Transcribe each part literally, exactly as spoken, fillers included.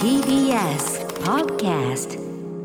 ティービーエス Podcast。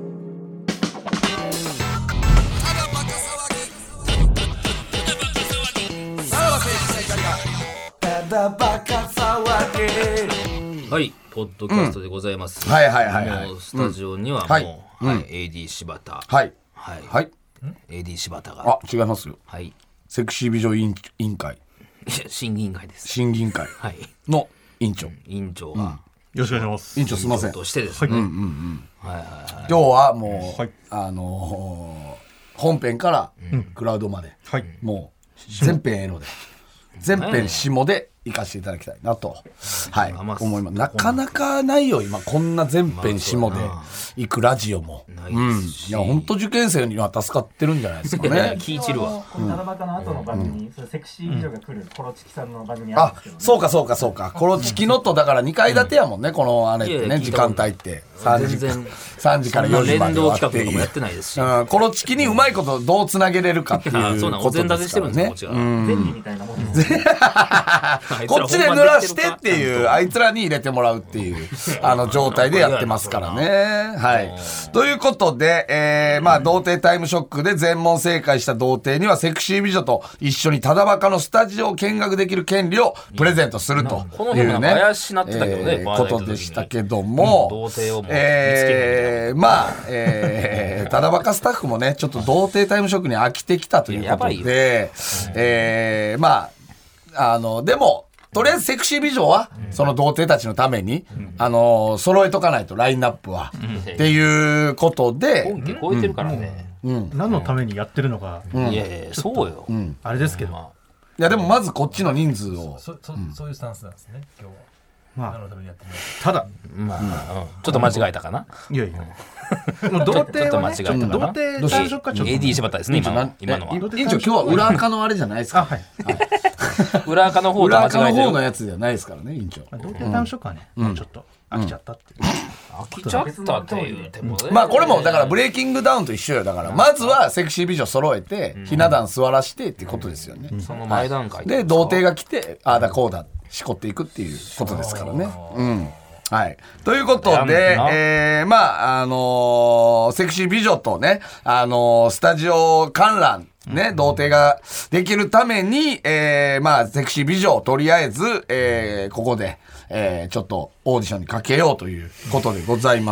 はい、ポッドキャストでございます。 うん、はいはいはいはい。 もうスタジオにはもう、 うん、はい、 はい、エーディー 柴田。 はいはい。 はい。 エーディー 柴田が。 あ、違いますよ。 はい。 セクシー美女委員、委員会。 審議委員会です。 審議委員会の委員長。 委員長が、うん。よろしくお願いします。 委員長すみません。 としてですね。 はい、うんうんうん。はいはいはい。今日はもう、はい、あのー、本編からクラウドまで、うん、もう全編エロで、全編下で行かせていただきたいなと、はい、思います。なかなかないよ今こんな全編下で行くラジオも、まあ、うん、いや本当受験生には助かってるんじゃないですかね。 聞いてるわ。 この七夕の後の番組、うん、それセクシー美女が来るコロチキさんの番組あるんですけど、ね、 あ、そうかそうかそうか、コロチキのとだからにかい建てやもんね、うん、このあれってね、時間帯ってさんじ、さんじからよじまではっていう。連動企画とかもやってないですし、うん、コロチキにうまいことどうつなげれるかっていうことですからね。 便利みたいなもんです。 こっちで濡らしてっていう、あいつらに入れてもらうっていうあの状態でやってますからね。はい。ということで、えー、まあ童貞タイムショックで全問正解した童貞にはセクシー美女と一緒にただバカのスタジオを見学できる権利をプレゼントするというね、えー、ことでしたけども、童貞をもうえー、まあ、えー、ただバカスタッフもねちょっと童貞タイムショックに飽きてきたということで、えー、まああのでもとりあえずセクシー美女はその童貞たちのために、うん、あのー、揃えとかないとラインナップは、うん、っていうことで本家超えてるからね、 うんうん、何のためにやってるのか、 うん、いやいやそうよ、 うん、あれですけど、まあ、 いやでもまずこっちの人数をそ, そ, そ, そういうスタンスなんですね今日は。 まあ、ただ、 まあうん、ちょっと間違えたかな。 いやいやもう童貞はね、ちょっと童貞最初からちょっとエーディー 柴田ですね今の今のは。 委員長今日は裏垢のあれじゃないですか。 あ、はい。 裏垢の方と間違えてる。 裏垢の方のやつじゃないですからね委員長。 童貞タイムショックはね、もうちょっと飽きちゃったっていう。 飽きちゃったって言うてもね。 まあこれもだからブレイキングダウンと一緒よ。だからまずはセクシー美女揃えてひな壇座らしてっていうことですよね。 その前段階で童貞が来てああだこうだしこっていくっていうことですからね。うん。はい。ということで、えー、まあ、あのー、セクシー美女とね、あのー、スタジオ観覧、ね、童貞ができるために、えー、まあ、セクシー美女をとりあえず、えー、ここで、えー、ちょっとオーディションにかけようということでございます。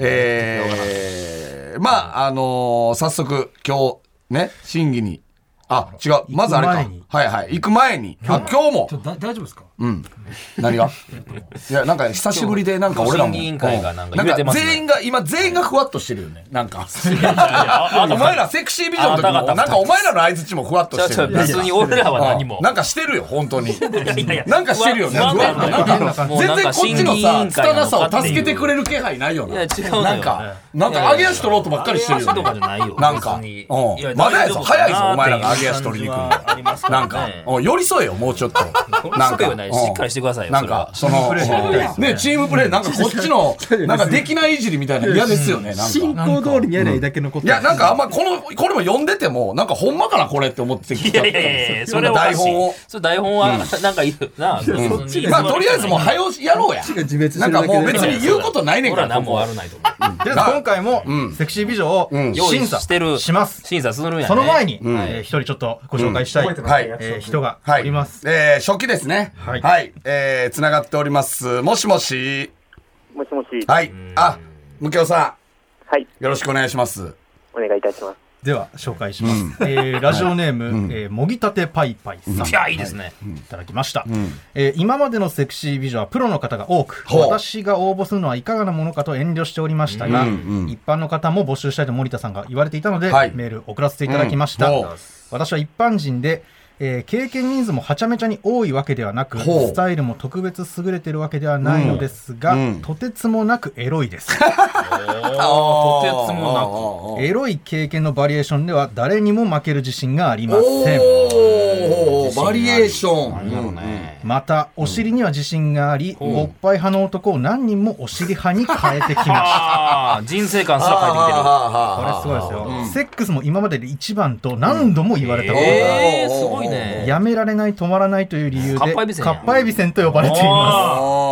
えー、まあ、あのー、早速、今日、ね、審議に、あ、違う。まずあれか。はいはい。行く前に。あ、今日も。 大丈夫ですか？ うん。何が？いや、なんか久しぶりで、なんか俺らも。 審議委員会がなんか揺れてますね。 全員が、今全員がふわっとしてるよね。なんか。お前らセクシー美女の時も、なんかお前らの相づちもふわっとしてる。 別に俺らは何も。 なんかしてるよ、本当に。なんかしてるよね。全然こっちのさ、拙さを助けてくれる気配ないよな。 いや、違うなんか、なんか上げ足取ろうとばっかりしてるよね。なんか。まだやぞ、早いぞ、お前らが上げ足取りに行くの。なんか、寄り添えよ、もうちょっと。 なんか、しっかりしてくださいよ。 なんか、その、ね、チームプレー、なんかこっちの、なんかできないいじりみたいな嫌ですよね、なんか。 進行通りにやないだけのこと。 いや、なんかあんま、この、これも読んでても、なんかほんまかな、これって思ってきちゃった。 いやいやいや、それは台本を。それ台本は、なんかいるな。 まあ、とりあえずもう、早押しやろうや。なんかもう別に言うことないねんから。 何も悪ないと思う。 で、今回も、セクシー美女を審査します。 審査するんやね。 その前に、一人ちょっとご紹介したい人がおります。 えー、初期ですね。はい。はい。えー、つながっております。もしもし。 もしもし。 はい。あ、むきおさん。はい。 よろしくお願いします。 お願いいたします。 では、紹介します。うん、えー、ラジオネーム、うんえー、もぎたてパイパイさん。 いや、いいですね。 はい、いただきました、うんえー。今までのセクシー美女はプロの方が多く、私が応募するのはいかがなものかと遠慮しておりましたが、うんうん、一般の方も募集したいと森田さんが言われていたので、はい、メール送らせていただきました。うん、私は一般人で、えー、経験人数もはちゃめちゃに多いわけではなくスタイルも特別優れているわけではないのですが、うんうん、とてつもなくエロいですとてつもなくエロい経験のバリエーションでは誰にも負ける自信がありません。 おバリエーション、 うんね、またお尻には自信があり、うん、おっぱい派の男を何人もお尻派に変えてきました人生観すら変えてきてる。 これすごいですよ、うん、セックスも今までで一番と何度も言われたことがある、 えー、すごいね。 やめられない止まらないという理由でかっぱえびせんと呼ばれています。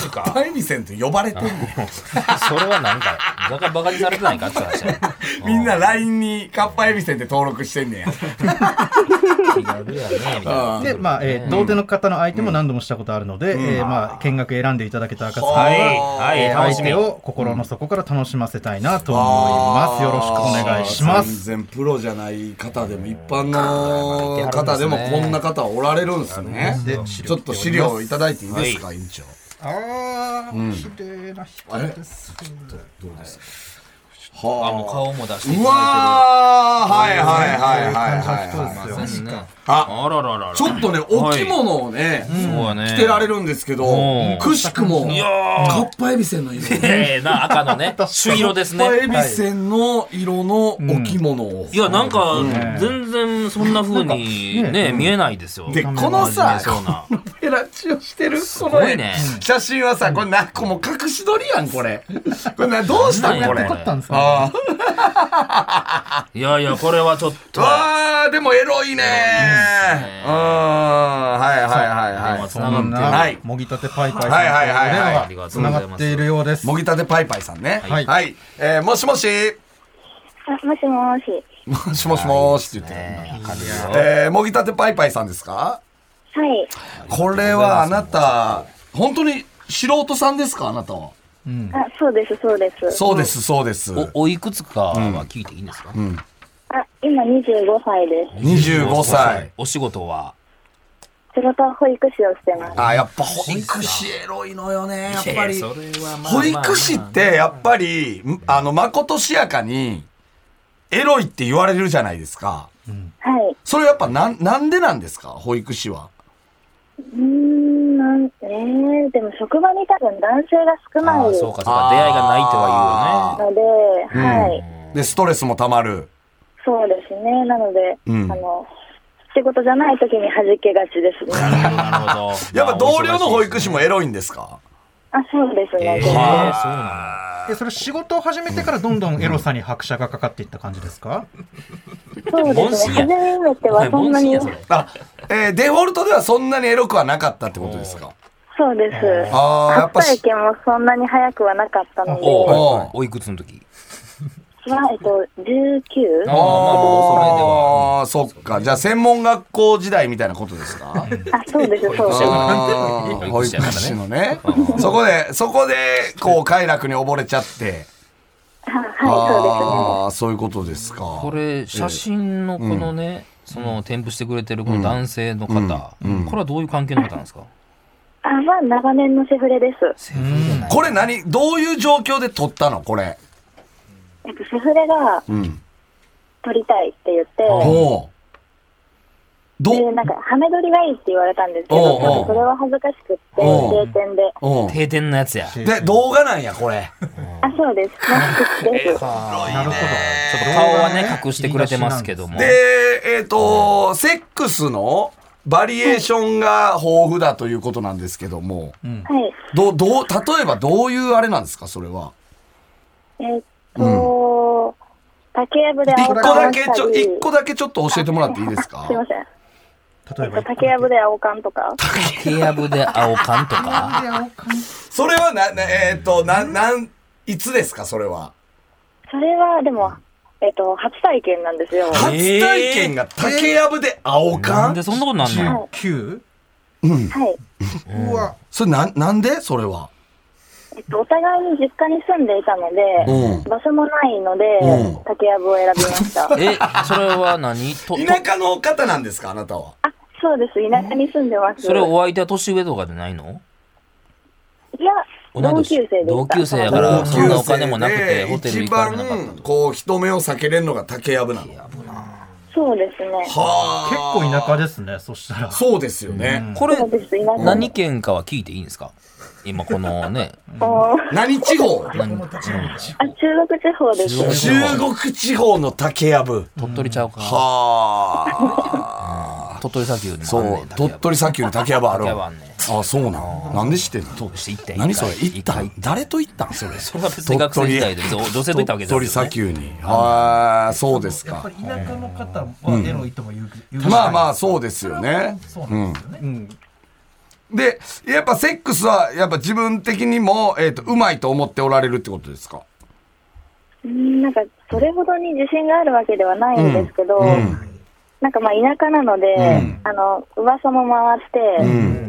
かかっぱえびせんって呼ばれてんねんそれはなんかバカバカにされてないかって話だよみんな ライン にかっぱえびせんって登録してんねや気軽やねみたいなで、まあ、えー、童貞の方の相手も何度もしたことあるので、うん、えー、まあ、見学選んでいただけた暁には、 はいはい、 えー、相手を心の底から楽しませたいなと思います。よろしくお願いします。 全然プロじゃない方でも一般の方でもこんな方おられるんですね。ちょっと資料いただいていいですか、はい、委員長。 ああ、うん、綺麗な人です。 どうですか。 はあ、もう顔も出していただいてる。 うわー、はいはいはいはいはい。あ、 あらららら。 ちょっとね、お着物をね、着てられるんですけど、くしくも、かっぱえびせんの色。 ええな、赤のね、朱色ですね。 かっぱえびせんの色のお着物を。 いや、なんか、全然そんな風にね、見えないですよ。 で、このさ、このペラチオしてる、この写真はさ、これな、この隠し撮りやん、これ。これな、どうしたんこれ。 いやいや、これはちょっと。 ああ、でもエロいねー。うん、はいはいはいはい。 つながってはい。もぎたてパイパイさんという電話つながっているようです。 もぎたてパイパイさんね。はいはい。えー、もしもし。 あ、もしもし。 もしもしもしって言ってる。えー、もぎたてパイパイさんですか。 はい。 これはあなた本当に素人さんですか、あなたは。 うん、あ、そうですそうです。 そうですそうです。 お、おいくつかは聞いていいんですか。うんうん、 あ、今にじゅうごさいです。 にじゅうごさい。 お仕事は。 仕事は保育士をしてます。 あ、やっぱ保育士エロいのよね、やっぱり。保育士ってやっぱりあのまことしやかにエロいって言われるじゃないですか。 うん、はい。 それやっぱなんなんでなんですか、保育士は。 うーん、なんえー、でも職場に多分男性が少ない。 そうかそうか、出会いがないとは言うよね。ので、はい、 うん。でストレスもたまる。 そうですね。なので、うん、あの仕事じゃない時に弾けがちですね。 なるほど。 やっぱ同僚の保育士もエロいんですか。 あ、そうですね。 えー、そうなんだ。それ仕事を始めてからどんどんエロさに拍車がかかっていった感じですか。 そうですね。初めてはそんなに。 あ、えー、デフォルトではそんなにエロくはなかったってことですか。 そうです。 ああ、やっぱ初体験もそんなに早くはなかったので。 お, おいくつの時。 はえっとじゅうきゅう。 ああ、そっか。じゃあ専門学校時代みたいなことですか。 あ、そうですそうです。 保育士のね。そこでそこでこう快楽に溺れちゃって。 はい、そうですね。ああ、そういうことですか。 これ写真のこのね、その添付してくれてるこの男性の方、これはどういう関係の方なんですか。 あ、まあ長年のセフレです。 これ何、どういう状況で撮ったのこれ。 えっと、セフレが撮りたいって言って、うん、でなんかハメ撮りがいいって言われたんですけど、多分それは恥ずかしくって定点で定点のやつやで動画なんやこれ。 あ、そうです。です。 なるほど。ちょっと顔はね隠してくれてますけども。 で、えっとセックスのバリエーションが豊富だということなんですけども、 はい。 どどう例えばどういうあれなんですか、それは。 えーと、うん、竹やぶで青缶したり、一個だけちょ一個だけちょっと教えてもらっていいですか。 すいません。例えば竹やぶで青缶とか。 竹やぶで青缶とか。 それはな、えっ、ー、とななんいつですか、それは。 それはでもえっ、ー、と初体験なんですよ。 初体験が竹やぶで青缶。 なんでそんなことなんの。 じゅうきゅう。うん。 はい。 うわ。それななんでそれは。 えっと、お互いに実家に住んでいたので、うん、場所もないので、うん、竹やぶを選びました。 え、それは何と田舎の方なんですか、あなたは。 あ、そうです。田舎に住んでます。 それお相手は年上とかでないの。 いや、同級生でした。 同級生やからそんなお金もなくてホテル行かれなかった。 一番こう人目を避けれるのが竹やぶなの。 そうですね。 はあ、結構田舎ですね。そしたら。 そうですよね。 うん、これ何県かは聞いていいんですか。今このね。 何地方？ 何あ、中国地方です。 中国地方の竹やぶ。 鳥取ちゃうか。 はあ。 鳥取砂丘にも。 そう。鳥取砂丘に竹やぶある。あ、そうなん。なんで知ってんの？何それ？行ったん？誰と行ったんそれ？ それは別に学生時代で女性と行ったわけじゃない。 鳥取砂丘に。ああ、そうですか。 やっぱり田舎の方はエロいとも言う。 まあまあそうですよね。 そうなんですよね。 で、やっぱセックスは、やっぱ自分的にも、えっと、うまいと思っておられるってことですか？ うん、なんか、それほどに自信があるわけではないんですけど、うんうん、なんかまあ、田舎なので、うん、あの、噂も回って、うん、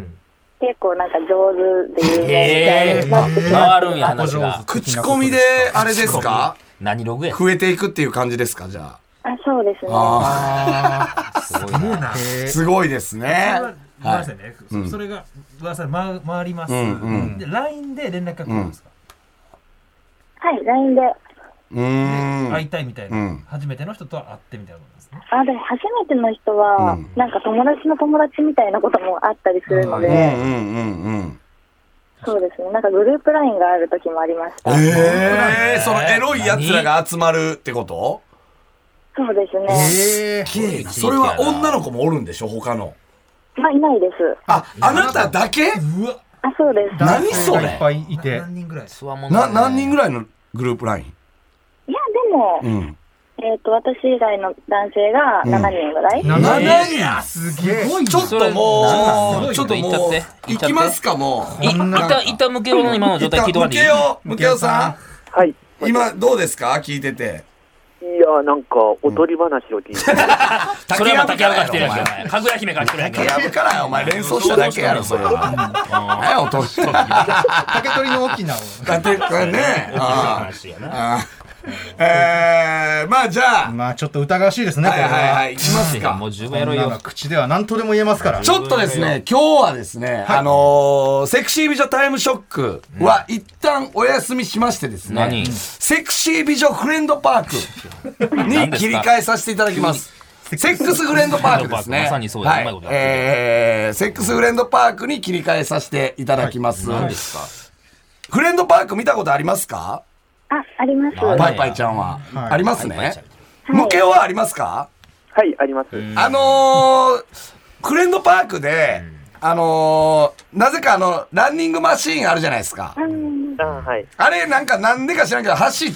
結構なんか上手で有名みたいになってきました。 口コミで、あれですか？ 何ログや？ 増えていくっていう感じですか、じゃあ。 あ、そうですね。 ああ、すごいな。すごいですね。 ごめんなさいね。はい、それが噂で回回ります。うんうん、で ライン で連絡が来るんですか？ うん、はい、ライン で。 うーん。 会いたいみたいな、うん。初めての人とは会ってみたいなことですね。 あ、で初めての人は、うん、なんか友達の友達みたいなこともあったりするので。うんうんうんうん。そうですね。なんかグループ ライン がある時もありました。 ええー、そのエロい奴らが集まるってこと？ そうですね。 ええー、それは女の子もおるんでしょ？他の。 まあ、いないです。 あ、あなただけ？ うわ。 あ、そうです。 何それ？ いっぱいいて。 何人ぐらい？ な、何人ぐらいのグループ ライン？ いや、でも、うん、えっと、私以外の男性がななにんぐらい。 うん、ななにん？ すげえ。 ちょっともう、ちょっともう、行きますか、もう。 いった、いったムケオの今の状態聞いてもらっていい？ ムケオ、ムケオさん。はい。 今、どうですか？聞いてて。 いやなんか踊り話を聞いて、うん、 それはまた竹山が来てるやんけ、かぐや姫が来てるやんけ。 竹山からやお前連想しただけやろそれは。何やおとし竹取の沖縄を。 竹これね。ああ。えー、まあじゃあまあちょっと疑わしいですね。 はいはいはい、いきますか。 もう十分やろうよ。 口では何とでも言えますから。 ちょっとですね、今日はですね、あのー、セクシー美女タイムショックは一旦お休みしましてですね、何セクシー美女フレンドパークに切り替えさせていただきます。セックスフレンドパークですね。 まさにそうだ。はい、 えー、セックスフレンドパークに切り替えさせていただきます。何ですか？フレンドパーク見たことありますか？ あ、あります。 パイパイちゃんは。はい、ありますね。ムケオはありますか？ はい、あります。 あのー、フレンドパークで、あのー、なぜかあの、ランニングマシーンあるじゃないですか。 あ、はい。 あれなんかなんでか知らんけど、走って、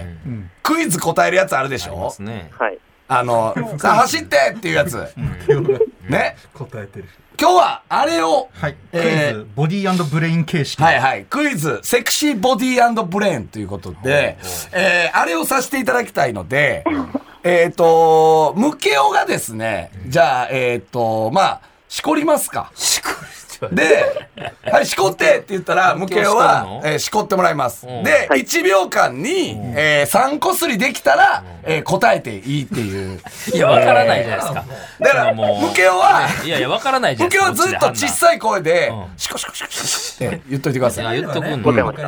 クイズ答えるやつあるでしょ？ はい。 あの、さあ走ってっていうやつ。ね。 答えてる。 今日はあれを、 はい、クイズボディー&ブレイン形式、 はいはい、クイズセクシーボディー&ブレインということで、えー、あれをさせていただきたいので、えっとムケオがですね、じゃあえっとまあしこりますか。 しこりで、はい、しこってって言ったら、ムケオは、えー、しこってもらいます。で、はい、いちびょうかんに、えー、さんこすりできたら、えー、答えていいっていう。 いや、わからないじゃないですか。 だから、ムケオは、 いやいや、わからないじゃないですか。ムケオはずっと小さい声で、シコシコシコシコって言っといてください。 言っとくんの。 はい。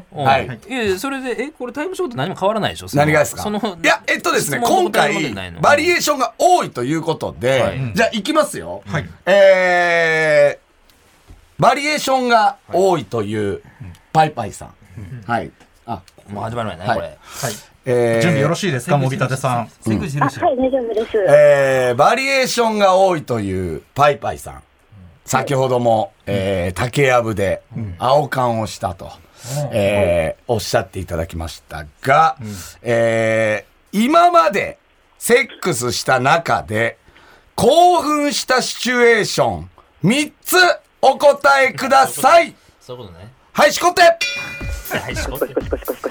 はい。 いやいや、それで、え、これタイムショーって何も変わらないでしょ？ 何がですか？いや、えっとですね、今回、バリエーションが多いということで、じゃあ、いきますよ。はい。えー、バリエーションが多いというパイパイさん。はい。 あ、もう始まる前ね、これ。はい。 えー、準備よろしいですか、もぎたてさん。 はい、大丈夫です。 えー、バリエーションが多いというパイパイさん。先ほども、えー、竹やぶで青缶をしたと、えー、おっしゃっていただきましたが、えー、今までセックスした中で興奮したシチュエーションみっつお答えください。 そういうことね。 はい、しこって。 はい、しこってる。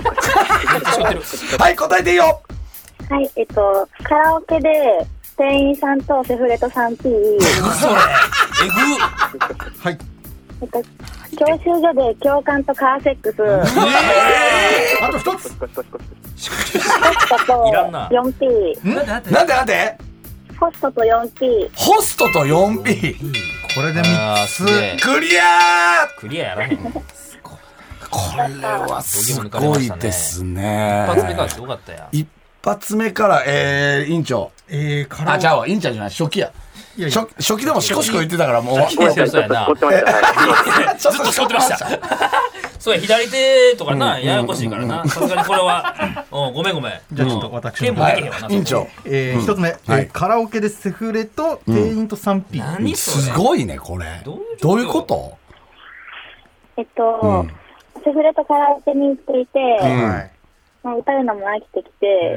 はい、答えていいよ。 はい、えっと、カラオケで店員さんとセフレと スリーピー。 えぐそれ。えぐ。 はい。 えっと、教習所で教官とカーセックス。 えー、あと一つ。 ホストと よんピー。 なんでなんで？ ホストと よんピー。 ホストと よんピー。 これでみっつクリアー。 クリアやらへん。これはすごいですね。 一発目からすごかったや。 一発目からえー、委員長。 えー、から。 あ、じゃあ委員長じゃない、初期や。いやいや初, 初期でもシコシコ言ってたからもう。 そうやな。ずっとしこってました。そうや、左手とかな、ややこしいからな。さすがにこれは。ごめんごめん。 じゃあちょっと私の。はい、委員長。 えー、一つ目、はい、カラオケでセフレと店員と スリーピー。 何それ？ すごいね、これ。どういうこと？ えっと、セフレとカラオケに行っていて、まあ、歌うのも飽きてきて、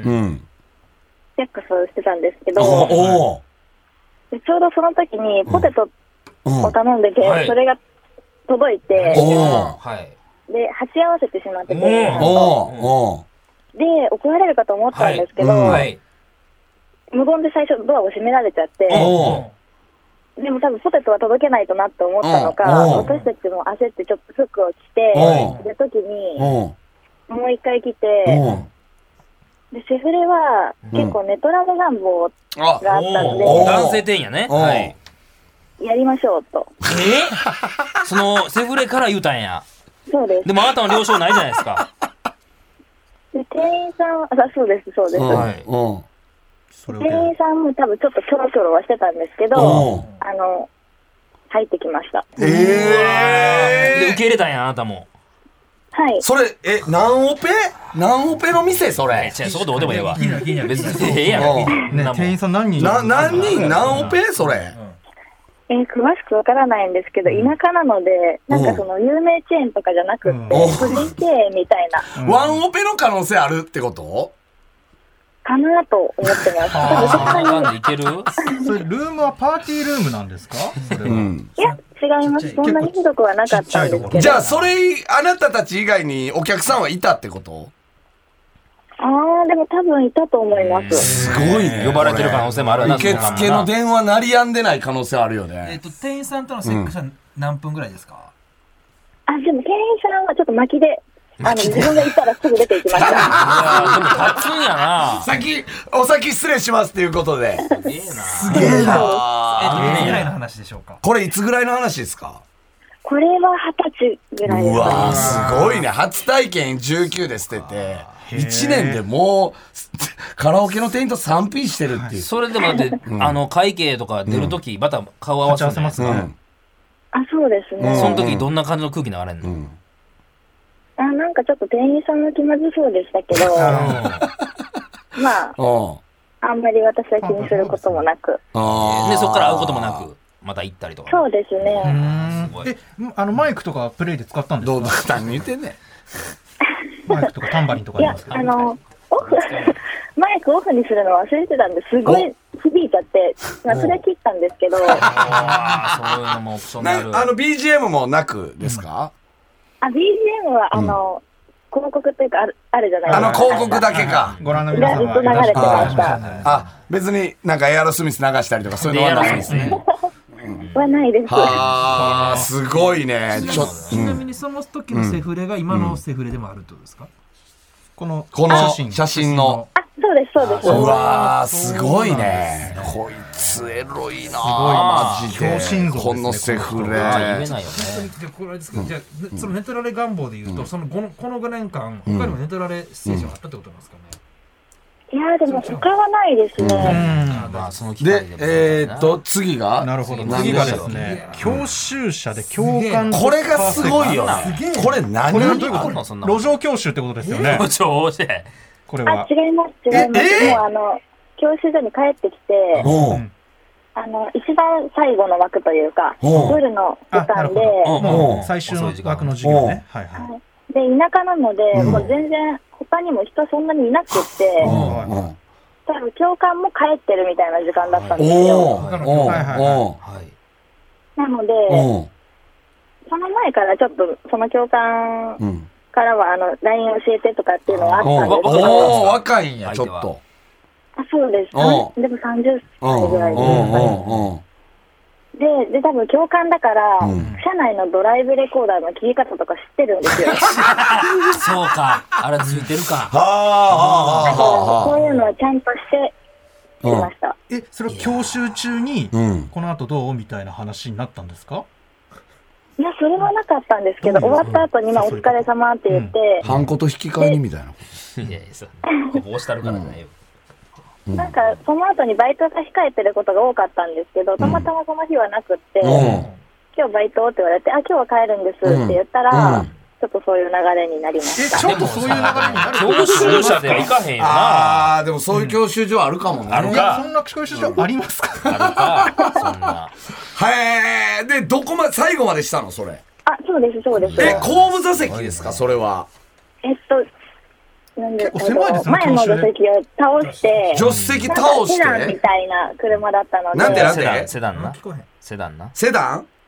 セックスをしてたんですけど、でちょうどその時にポテトを頼んでて、 うんはい、 それが届いて、 はい、 で鉢合わせてしまってて、で怒られるかと思ったんですけど、はいはい、無言で最初ドアを閉められちゃって、でも多分ポテトは届けないとなって思ったのか、私たちも焦ってちょっと服を着て、で時にもう一回来て、でセフレは結構ネトラレ願望があったので、 男性店員やね、はい、 やりましょうと。 えそのセフレから言うたんや。 そうです。 でもあなたの了承ないじゃないですか。 で店員さんは、あ、そうですそうです、はい、店員さんも多分ちょっとキョロキョロはしてたんですけど、あの入ってきました。 えー、 で受け入れたんや、あなたも。 はい。 それえ何オペ何オペの店それ。 違う、そこどうでもええわ。別にええやん。 ね、店員さん何人？ な何人何オペそれ。 えー、詳しくわからないんですけど、田舎なので、なんかその有名チェーンとかじゃなくって、個人経営みたいな。 ワンオペの可能性あるってことかなと思ってます。 なんでいける？ それルームはパーティールームなんですか？それは。うん、 いや違います。そんなにひどくはなかったんですけど。 じゃあそれあなたたち以外にお客さんはいたってこと？ ああでも多分いたと思います。 すごいね。 呼ばれてる可能性もあるな。 受付の電話鳴りやんでない可能性あるよね。 えっと店員さんとのセックスは何分ぐらいですか？ あでも店員さんはちょっと巻きで。あの自分がいたらすぐ出ていきました。いやでも立つんやな。 先お先失礼しますっていうことで。 すげえな。 すげえな。 えっといつぐらいの話でしょうか。 これいつぐらいの話ですか？ これははたちぐらいです。 うわーすごいね。初体験じゅうきゅうで捨てていちねんでもうカラオケの店員と スリーピー してるっていう。 それでもだって、うん、あの会計とか出るとき、うん、また顔合わせますか、うん、 あそうですね。 その時どんな感じの空気流れんの？うんあなんかちょっと店員さんの気まずそうでしたけどまああんまり私は気にすることもなくあでそこから会うこともなくまた行ったりとか。 そうですね。 すごい。えあのマイクとかプレイで使ったんですか？ どう何言ってんねんマイクとかタンバリンとかありますか？ いやあのオフマイクオフにするの忘れてたんですごい響いちゃってまあそれ切ったんですけどあそういうのもオプションある。 あの ビージーエム もなくですか？うんあ ビージーエム はあの、うん、広告っていうかあるあるじゃないですか。 あの広告だけか。 ご覧の皆さんがずっと流れてました。 あ別になんかエアロスミス流したりとかそういうのはないですね。 はないです。 ああすごいね。 ちょちなみにその時のセフレが今のセフレでもあるってことですか？ このこの写真の。 あそうですそうです。 うわーすごいね。こいつエロいなマジで。このセフレ。 言えないよね。 これですけどじゃあそのネトラレ願望でいうとそのこのこのごねんかん他にもネトラレステージがあったってことなんですかね。 いやでも他はないですね。 まあその機会でえーっと次がなるほど次がですね教習車で共感。 これがすごいよね。これ何？ これはどういうこと？路上教習ってことですよね。 路上で。 これはあ違います違います。もうあの教習所に帰ってきてあの一番最後の枠というか夜の時間でもう最終の枠の授業ね。はいはい。 で田舎なので、うん、もう全然他にも人そんなにいなくって、うん、多分教官も帰ってるみたいな時間だったんですよ。なのでその前からちょっとその教官からはあの ライン 教えてとかっていうのはあったんですけど、 おー若いんやちょっと。 あそうです。でもさんじゅっさいぐらいです。で、で、多分共感だから、うん、車内のドライブレコーダーの切り方とか知ってるんですよ。 そうか。あれついてるか。 はあ、 だからそういうのはちゃんとしてきました。 え、それは教習中に、この後どうみたいな話になったんですか？ いや、それはなかったんですけど、終わった後に、まあ、お疲れ様って言って。 ハンコと引き換えにみたいな。 いやいや、そう。こぼしたるからねよ。 なんかその後にバイトが控えてることが多かったんですけど、たまたまその日はなくって、うん、今日バイトって言われて、あ、今日は帰るんですって言ったら、うん、ちょっとそういう流れになりました。 え、ちょっとそういう流れになる。 教習車では行かへんよな。 ああ、でもそういう教習所あるかもね。 あるか。 そんな教習所ありますか？ あるか。そんな。 へえ。で、どこまで最後までしたのそれ？ あ、そうですそうです。 え、後部座席ですかそれは？ えっと。なんで前の助手席を倒して助手席倒してセダンみたいな車だったのでなんてなんてセダンなセダンなセダン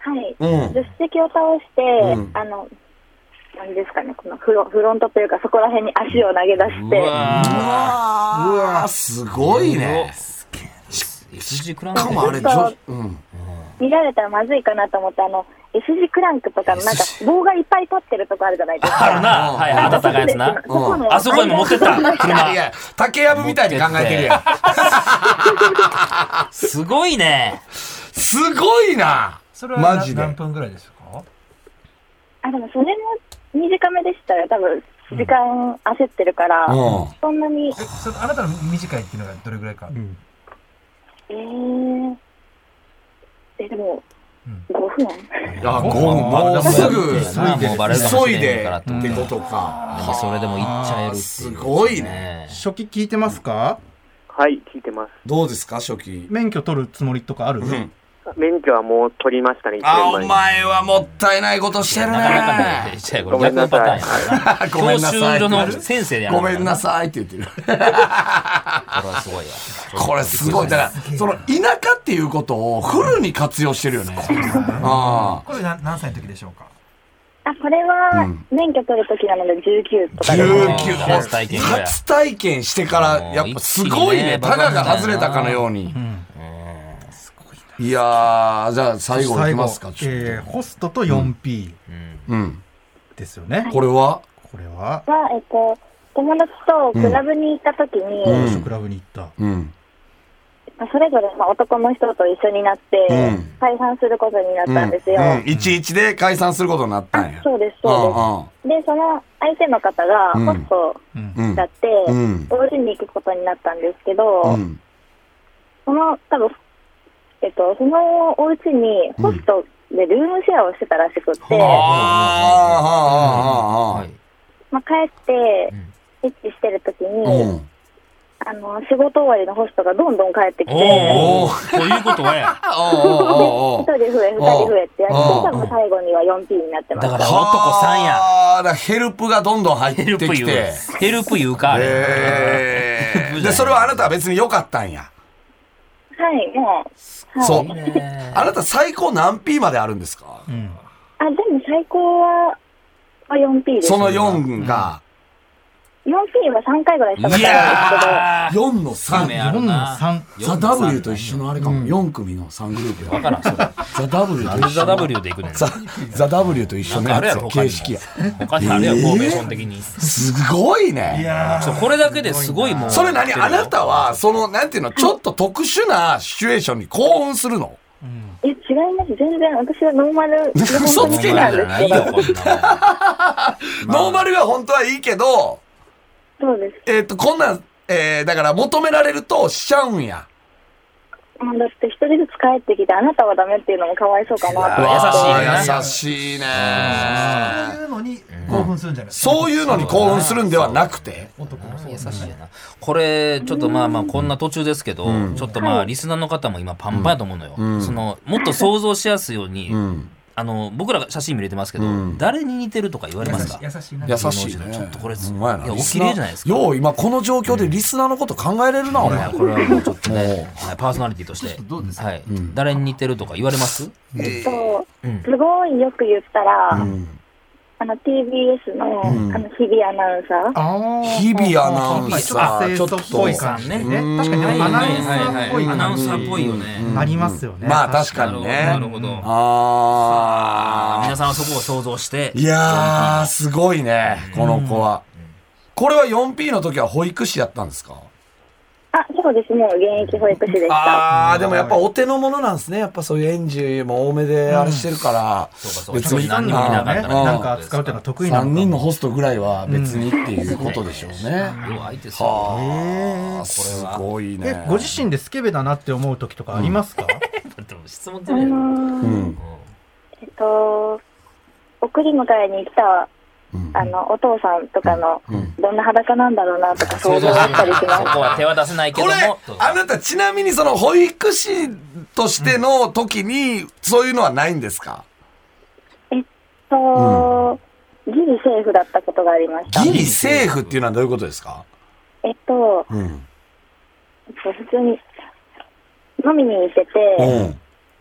はい。 うん助手席を倒して、 うん、 あの、なんですかね、このフロ、フロントというか、そこら辺に足を投げ出して。 うわー。うわー、すごいね。 エスジー クランクしかもあれ、じょ、うん。 見られたらまずいかなと思って、あの、エスジー クランクとかのなんか棒がいっぱい立ってるとこあるじゃないですか。 あるな。はい、温かいやつな。あそこにも持ってった。車。 いや、竹やぶみたいに考えてるやん。 すごいね。 すごいな。 それはマジで何分ぐらいですか？ あ、でもそれも短めでしたよ。多分、時間焦ってるから、 うん、 そんなに。 え、そのあなたの短いっていうのがどれぐらいか？うん、 えー、え、でも、ごふん。 あ、ごふん、もうすぐ急いでってことか。 それでも行っちゃえるっていう。 すごいね。 初期聞いてますか？ はい、聞いてます。 どうですか、初期。 免許取るつもりとかある？ 免許はもう取りましたね。 あ、お前はもったいないことしてるね。 ごめんなさい。 ごめんなさい。 教習所の先生でやる。 ごめんなさいって言ってる。これはすごいわ。 これすごい。だからその田舎っていうことをフルに活用してるよね。 ああ。これ何歳の時でしょうか？ あ、これは免許取る時なのでじゅうきゅうとかで。 じゅうきゅう。 初体験。 初体験してからやっぱすごいね。タガが外れたかのように。いやー、じゃあ最後いきますか。 えー、ホストと よんピー、うんうん、ですよね。 これはこれはは、えっと、友達とクラブに行った時に、 うん、クラブに行った。うん、 それぞれ、まあ、男の人と一緒になって、うん、解散することになったんですよ。 うんうん、いちいちで解散することになったんや。 そうです、そうです。で、その相手の方がホストだって、うん、お家に行くことになったんですけど、うん、その、多分、えっと、そのお家にホストでルームシェアをしてたらしくって、うん、まあ、帰ってエッチしてるときに、うん、あの仕事終わりのホストがどんどん帰ってきて、 おー、こういうことはや一人増え二人増えってやって、多分最後には よんピー になってます。 だから男さんや。 だからヘルプがどんどん入ってきて、 ヘルプ言うか、 えー、でそれはあなたは別に良かったんや。 はい、もう、はい、 そう。あなた最高何 P まであるんですか？ うん、あ、でも最高は よんピー です。 そのよんが、 うん、よんピー はさんかいぐらいしたことあるんですけど。 よんのさん。 よんのさん。 ザ・ W と一緒のあれかも。うん、よん組のさんグループ。 わからん、それ。 ザ・ W と一緒。 ザ・ W でいくねん。 ザ・ザ・ W と一緒のやつ形式や。 他にあるやろ、フォーメーション的に。 すごいね。 いやー、これだけですごいもん。 それ何？あなたは、その、なんていうの、ちょっと特殊なシチュエーションに興奮するの？ え、違います。全然、私はノーマル。 嘘つけなんですけど。ノーマルは本当はいいけど、 そうです。 えっと、こんなん、えー、だから求められるとしちゃうんや。 だって一人ずつ帰ってきて、あなたはダメっていうのもかわいそうかなって。 優しいね。優しいね。 そういうのに興奮するんじゃないですか。そういうのに興奮するんではなくて。 優しいな。これ、ちょっとまあまあ、こんな途中ですけど、ちょっとまあ、リスナーの方も今パンパンやと思うのよ。その、もっと想像しやすいように、あの僕らが写真見れてますけど、うん、誰に似てるとか言われますか？ 優しいな。 優しいね。 ちょっとこれ、いや、 お綺麗じゃないですか。 よう今この状況でリスナーのこと考えれるな、お前。 これはもうちょっとね、パーソナリティとして、はい、誰に似てるとか言われます？ えっと、すごいよく言ったら、あの ティービーエス の、うん、あの日々アナウンサー、 日々アナウンサー、 ちょっとっぽい感じね。確かにアナウンサーっぽい、 アナウンサーっぽいよね。 ありますよね。 まあ確かにね。 なるほど。 ああ、 皆さんはそこを想像して。 いやー、すごいね、この子は。これは よんピー の時は保育士やったんですか？ あ、そうです。もう現役保育士でした。 ああ、でもやっぱお手の物なんですね。やっぱそういう園児も多めであれしてるから。 別に何人もいなかったらなんか扱うっていうのは得意なのか。 さんにんのホストぐらいは別にっていうことでしょうね。はあ、すごいね。 ご自身でスケベだなって思う時とかありますか？ 質問全部。 えっと、送り迎えに来たあのお父さんとかのどんな裸なんだろうなとか想像したりします。 そこは手は出せないけども。 これあなたちなみにその保育士としての時にそういうのはないんですか？ えっと、ギリセーフだったことがありました。 ギリセーフっていうのはどういうことですか？ えっと、うん、普通に飲みに行ってて、うん、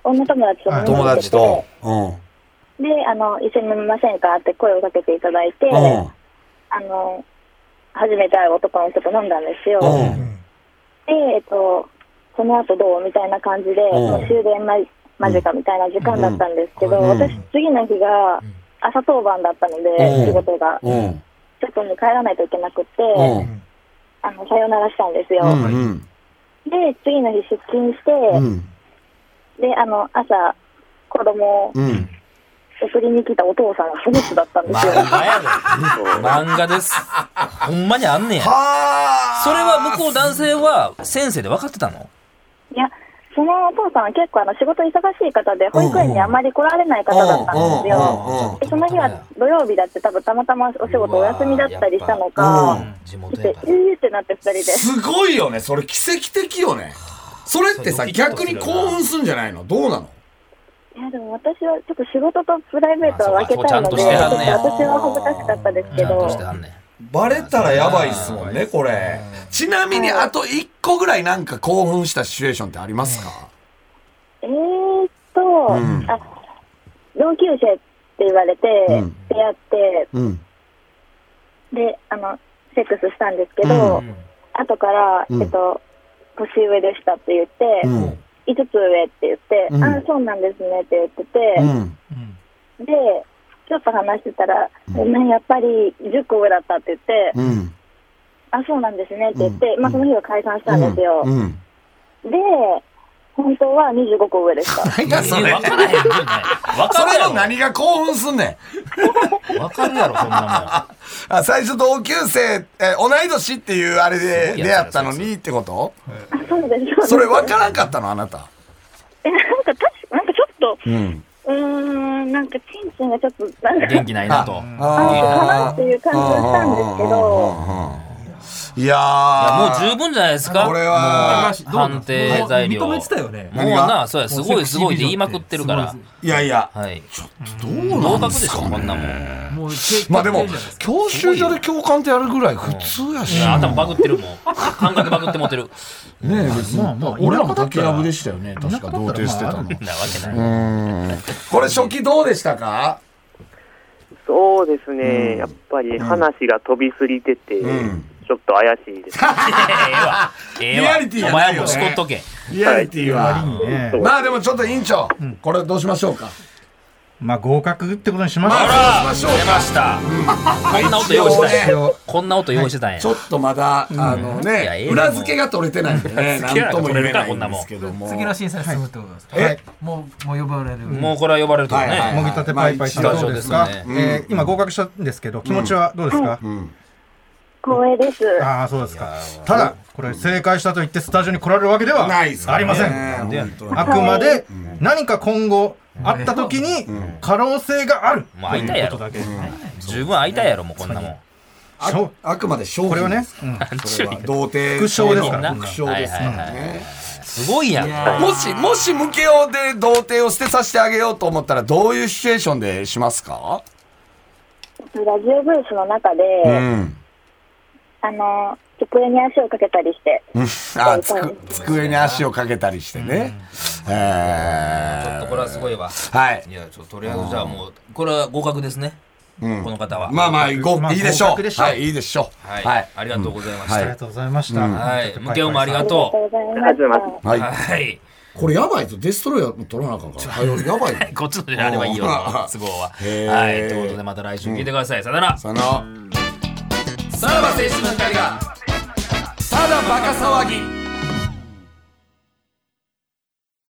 女友達と飲みに友行ってて、 達と。うん。 で、あの、一緒に飲みませんかって声をかけていただいて、 うん。 あの、初めて会う男の人と飲んだんですよ。 うん。 で、えっと、その後どうみたいな感じで、もう終電間近みたいな時間だったんですけど、 うん、 私、次の日が朝当番だったので、 うん、 仕事が、うん、ちょっとね、帰らないといけなくて、うん、あの、さよならしたんですよ。うんうん、で、次の日出勤して、うん、で、あの、朝、子供を、うん送りに来たお父さんがその人だったんですよ。 漫画やで。漫画です。ほんまにあんねや。それは向こう男性は先生で分かってたの？ いや、そのお父さんは結構あの仕事忙しい方で保育園にあまり来られない方だったんですよ。でその日は土曜日だって多分たまたまお仕事お休みだったりしたのか、 地元やからえーってなってふたりで。 すごいよね。それ奇跡的よね。それってさ逆に興奮するんじゃないの？どうなの？ いやでも私はちょっと仕事とプライベートは分けたいので、ちょっと私は恥ずかしかったですけど、 バレたらやばいっすもんねこれ。ちなみにあといっこぐらいなんか興奮したシチュエーションってありますか？ えーっと、うん、あ同級生って言われて、うん、出会って、うん、であのセックスしたんですけど、うん、後から、えっと、年上でしたって言って、うんいつつ上って言って、うん、ああそうなんですねって言ってて、うん、でちょっと話してたら、うん、やっぱりじゅっこ上だったって言って、うん、あそうなんですねって言って、うん、まあその日は解散したんですよ、うんうん、で本当はにじゅうごこ上でした。 何がそれ？分からへんねん。それの何が興奮すんねん。分かるやろそんなもん。 あ最初同級生え同い年っていうあれで出会ったのにってこと？ あそうです。 それ分からんかったのあなた？ えなんか確かなんかちょっと、うん、うーんなんかチンチンがちょっとなんか元気ないなと。 ああかなっていう感じがしたんですけど。 いやーもう十分じゃないですか。 これは判定材料。 認めてたよね。 もうな、そうや、すごいすごいって言いまくってるから。 いやいや、 はい、 ちょっとどうなんですかね。 こんなもん。 もうまあでも教習所で教官ってやるぐらい普通やし。 頭バグってるもん。感覚バグって持ってる。 ねえ別に俺らも竹やぶでしたよね。確か童貞してたの。なわけない。 これ初期どうでしたか？ そうですね。やっぱり話が飛びすぎてて。ちょっと怪しいです。 ええわ。リアリティがないよね。お前もしこっとけ。 リアリティは。まあでもちょっと委員長、これどうしましょうか。 まあ合格ってことにしましょう。 あら、出ました。こんな音用意したんや。こんな音用意してたんや。 ちょっとまだあのね裏付けが取れてないんでね、なんとも言えないんですけども。 次の審査に進むってことですか。え、もうもう呼ばれる。 もうこれは呼ばれるとね。 もぎたてパイパイさんどうですか。今合格したんですけど気持ちはどうですか。 光栄です。 ああそうですか。ただこれ正解したと言ってスタジオに来られるわけではありません。あくまで何か今後あった時に可能性がある。 もう会いたいやろ。十分会いたいやろもうこんなもん。 あくまで商品。 これはね。 それは童貞副賞ですから。 副賞ですからね。 すごいやん。 もしもし向けようで童貞を捨てさせてあげようと思ったらどういうシチュエーションでしますか？ ラジオブースの中で。あの机に足をかけたりして、 あつく机に足をかけたりしてね、 うん、えー、ちょっとこれはすごいわ。 はい。 いやちょっととりあえずじゃあもうこれは合格ですね。うん、この方は。 まあまあごいいでしょう。はいいいでしょう。 はい。はい、ありがとうございました。 ありがとうございました。 はい。向けおもありがとう。 ありがとうございます。 はい。はい。これやばいぞ。デストロイヤー取らなあかんから。やばい。 こっちのであればいいよ。都合は。はい。ということでまた来週聞いてください。さよなら。 さよなら。さらば青春の光がただバカ騒ぎ。